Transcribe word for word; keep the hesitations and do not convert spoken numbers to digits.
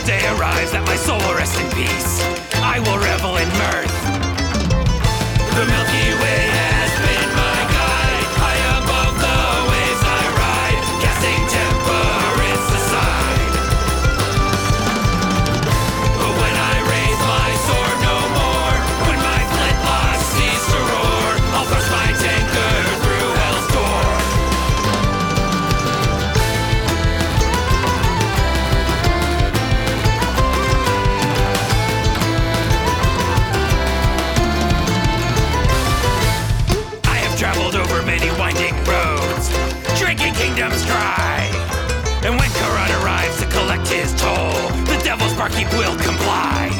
day arrives that my soul will rest in peace. I will revel in mirth. The Milky Way has been my guide. High above the waves I ride, casting temperance aside. But when I raise my sword no more, when my flintlocks cease to roar, I'll thrust my tankard through hell's door. Traveled over many winding roads, drinking kingdoms dry. And when Karat arrives to collect his toll, the devil's barkeep will comply.